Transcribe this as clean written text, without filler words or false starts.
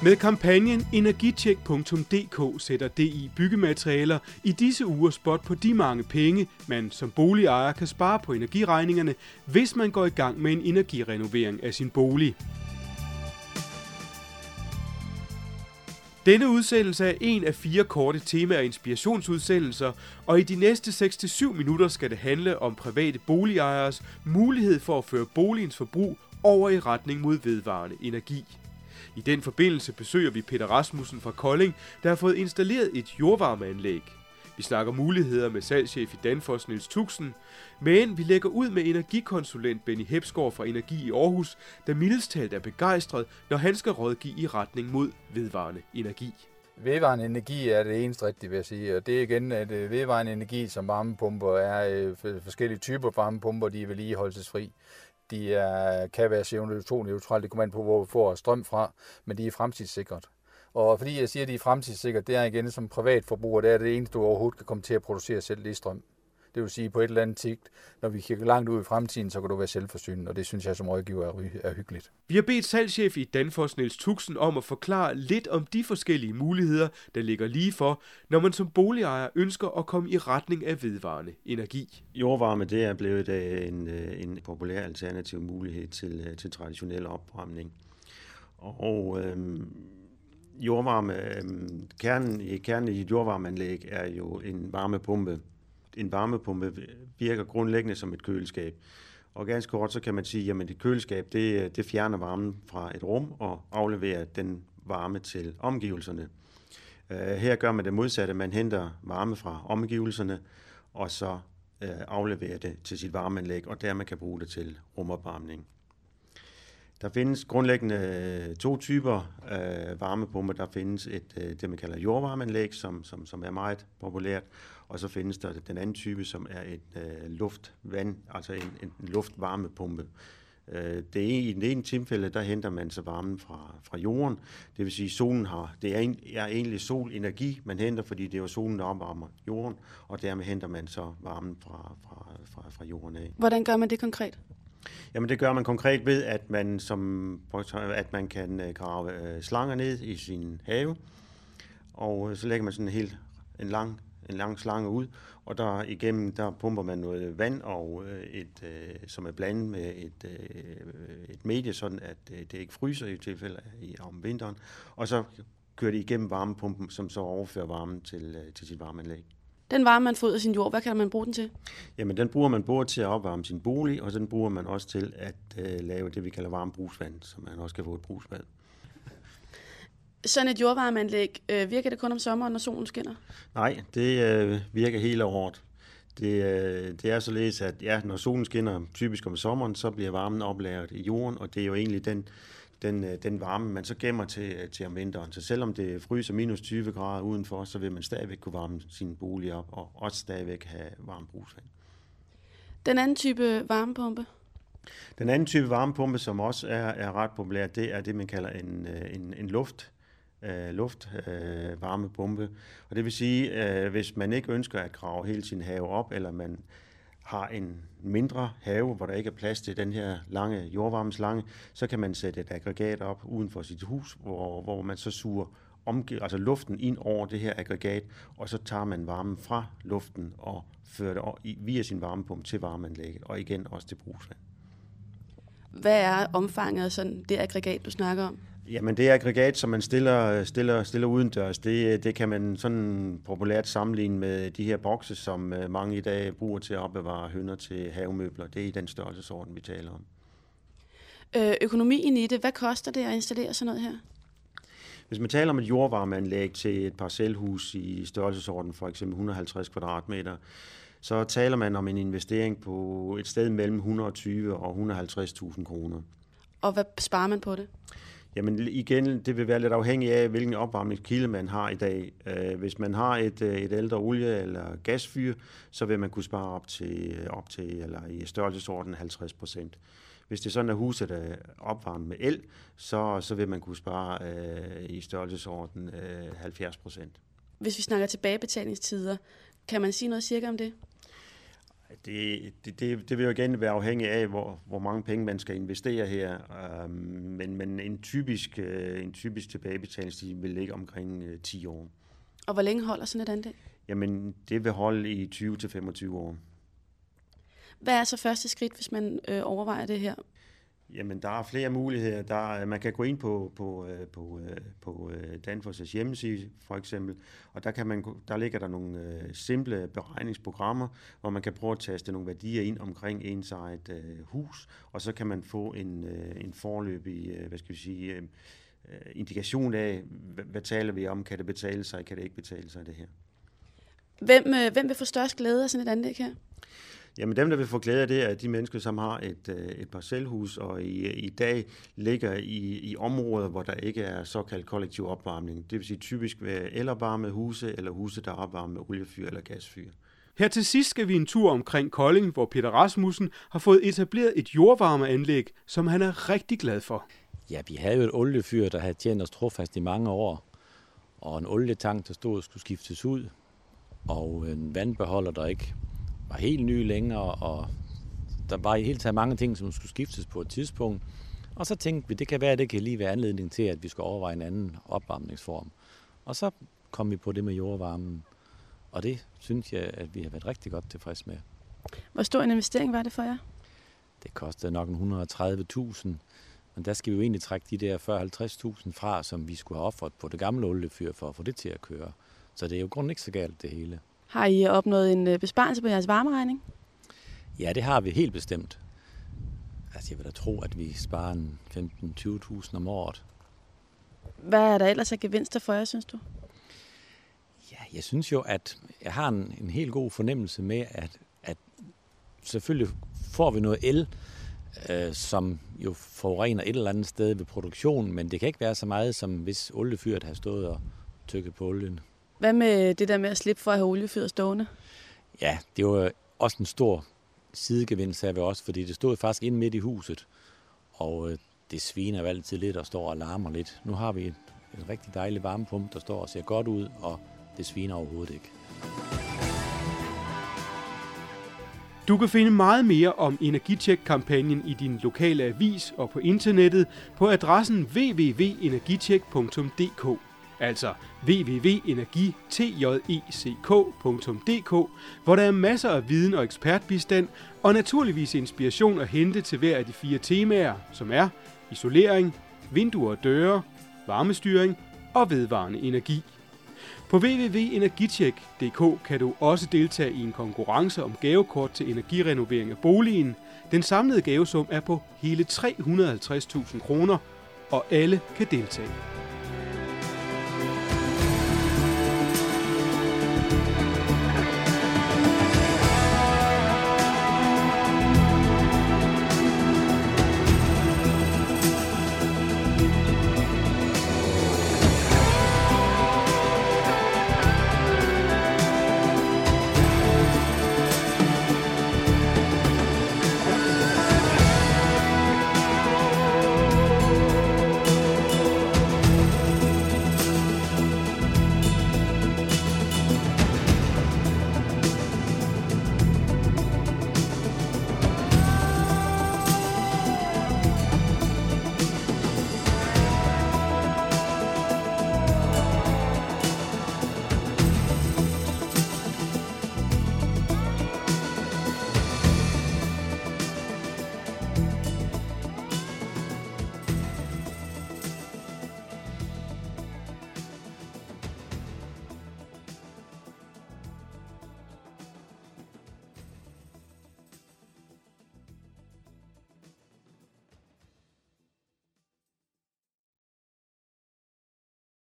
Med kampagnen Energitjek.dk sætter DI Byggematerialer i disse uger spot på de mange penge, man som boligejer kan spare på energiregningerne, hvis man går i gang med en energirenovering af sin bolig. Denne udsendelse er en af 4 korte tema- og inspirationsudsendelser, og i de næste 6-7 minutter skal det handle om private boligejeres mulighed for at føre boligens forbrug over i retning mod vedvarende energi. I den forbindelse besøger vi Peter Rasmussen fra Kolding, der har fået installeret et jordvarmeanlæg. Vi snakker muligheder med salgschef i Danfoss Niels Tuxen, men vi lægger ud med energikonsulent Benny Hepsgaard fra Energi i Aarhus, der mildest talt er begejstret, når han skal rådgive i retning mod vedvarende energi. Vedvarende energi er det eneste rigtige, vil jeg sige. Og det er igen, at vedvarende energi som varmepumper er forskellige typer varmepumper, de er vedligeholdelsesfri. De kan være CO2-neutrale, det kommer an på, hvor vi får strøm fra, men de er fremtidssikret. Og fordi jeg siger, at de er fremtidssikret, det er igen som privatforbruger, det er det eneste, du overhovedet kan komme til at producere selv det strøm. Det vil sige, på et eller andet sigt, når vi kigger langt ud i fremtiden, så kan du være selvforsynende, og det synes jeg som rådgiver er hyggeligt. Vi har bedt salgschef i Danfoss Niels Tuxen om at forklare lidt om de forskellige muligheder, der ligger lige for, når man som boligejer ønsker at komme i retning af vedvarende energi. Jordvarme, det er blevet en populær alternativ mulighed til traditionel opvarmning. Og jordvarme, kernen i et jordvarmeanlæg er jo en varmepumpe. En varmepumpe virker grundlæggende som et køleskab. Og ganske kort, så kan man sige, at et køleskab det fjerner varmen fra et rum og afleverer den varme til omgivelserne. Her gør man det modsatte. Man henter varme fra omgivelserne, og så afleverer det til sit varmeanlæg, og dermed kan bruge det til rumopvarmning. Der findes grundlæggende 2 typer varmepumper. Der findes det, man kalder jordvarmeanlæg, som er meget populært. Og så findes der den anden type, som er altså en luftvarmepumpe. I den ene tilfælde, der henter man så varmen fra jorden. Det vil sige, det er egentlig solenergi, man henter, fordi det er jo solen, der opvarmer jorden. Og dermed henter man så varmen fra jorden af. Hvordan gør man det konkret? Jamen det gør man konkret ved, at man kan grave slanger ned i sin have, og så lægger man sådan en lang slange ud, og der pumper man noget vand, og som er blandet med et medie, sådan at det ikke fryser i tilfælde om vinteren, og så kører det igennem varmepumpen, som så overfører varmen til sit varmeanlæg. Den varme, man får ud af sin jord, hvad kan man bruge den til? Jamen, den bruger man både til at opvarme sin bolig, og den bruger man også til at lave det, vi kalder varmt brugsvand, så man også kan få et brugsbad. Sådan et jordvarmeanlæg, virker det kun om sommeren, når solen skinner? Nej, det virker hele året. Det er således, at når solen skinner typisk om sommeren, så bliver varmen oplagret i jorden, og det er jo egentlig den varme, man så gemmer til om vinteren. Så selvom det fryser minus 20 grader udenfor, så vil man stadigvæk kunne varme sin bolig op, og også stadigvæk have varmt brugsvand. Den anden type varmepumpe? Den anden type varmepumpe, som også er ret populær, det er det, man kalder en luftvarmepumpe. Og det vil sige, hvis man ikke ønsker at grave hele sin have op, eller man har en mindre have, hvor der ikke er plads til den her lange jordvarmeslange, så kan man sætte et aggregat op uden for sit hus, hvor man så suger luften ind over det her aggregat, og så tager man varmen fra luften og fører det via sin varmepumpe til varmeanlægget, og igen også til brugsvand. Hvad er omfanget af sådan det aggregat, du snakker om? Jamen det aggregat, som man stiller udendørs, det kan man sådan populært sammenligne med de her bokse, som mange i dag bruger til at opbevare hønder til havemøbler. Det er i den størrelsesorden, vi taler om. Økonomien i det, hvad koster det at installere sådan noget her? Hvis man taler om et jordvarmeanlæg til et parcelhus i størrelsesorden, for eksempel 150 kvadratmeter, så taler man om en investering på et sted mellem 120 og 150.000 kroner. Og hvad sparer man på det? Jamen igen, det vil være lidt afhængigt af, hvilken opvarmningskilde man har i dag. Hvis man har et ældre olie- eller gasfyr, så vil man kunne spare op til eller i størrelsesorden 50%. Hvis det er sådan, at huset er opvarmet med el, så vil man kunne spare i størrelsesorden 70%. Hvis vi snakker tilbagebetalingstider, kan man sige noget cirka om det? Det vil jo igen være afhængig af, hvor mange penge man skal investere her. Men en typisk tilbagebetalingstid vil ligge omkring 10 år. Og hvor længe holder sådan et anlæg? Jamen, det vil holde i 20-25 år. Hvad er så første skridt, hvis man overvejer det her? Jamen, der er flere muligheder. Man kan gå ind på Danfoss' hjemmeside, for eksempel, og der ligger der nogle simple beregningsprogrammer, hvor man kan prøve at taste nogle værdier ind omkring ens eget hus, og så kan man få en foreløbig, indikation af, hvad taler vi om, kan det betale sig, kan det ikke betale sig, det her. Hvem vil få størst glæde af sådan et anlæg her? Jamen dem, der vil få glæde af det, er de mennesker, som har et parcelhus, og i dag ligger i områder, hvor der ikke er såkaldt kollektiv opvarmning. Det vil sige typisk være elopvarmede huse, eller huse, der er opvarmet med oliefyr eller gasfyr. Her til sidst skal vi en tur omkring Kolding, hvor Peter Rasmussen har fået etableret et jordvarmeanlæg, som han er rigtig glad for. Ja, vi havde jo et oliefyr, der havde tjent os trofast i mange år, og en olietank, der stod og skulle skiftes ud, og en vandbeholder, der ikke var helt ny længere, og der var i hele taget mange ting, som skulle skiftes på et tidspunkt. Og så tænkte vi, det kan være, at det kan lige være anledning til, at vi skal overveje en anden opvarmningsform. Og så kom vi på det med jordvarmen, og det synes jeg, at vi har været rigtig godt tilfreds med. Hvor stor en investering var det for jer? Det kostede nok 130.000, men der skal vi jo egentlig trække de der 40-50.000 fra, som vi skulle have offret på det gamle oliefyr for at få det til at køre. Så det er jo grunden ikke så galt, det hele. Har I opnået en besparelse på jeres varmeregning? Ja, det har vi helt bestemt. Altså, jeg vil da tro, at vi sparer 15-20.000 om året. Hvad er der ellers af gevinster for jer, synes du? Ja, jeg synes jo, at jeg har en helt god fornemmelse med, at selvfølgelig får vi noget el, som jo forurener et eller andet sted ved produktionen, men det kan ikke være så meget, som hvis oliefyret har stået og tykket på olien. Hvad med det der med at slippe for at have oliefyret stående? Ja, det var også en stor sidegevinst her ved os, fordi det stod faktisk inde midt i huset, og det sviner jo altid lidt og står og larmer lidt. Nu har vi en rigtig dejlig varmepumpe, der står og ser godt ud, og det sviner overhovedet ikke. Du kan finde meget mere om Energitjek-kampagnen i din lokale avis og på internettet på adressen www.energitjek.dk. Altså www.energitjek.dk, hvor der er masser af viden og ekspertbistand, og naturligvis inspiration at hente til hver af de 4 temaer, som er isolering, vinduer og døre, varmestyring og vedvarende energi. På www.energitjek.dk kan du også deltage i en konkurrence om gavekort til energirenovering af boligen. Den samlede gavesum er på hele 350.000 kroner, og alle kan deltage.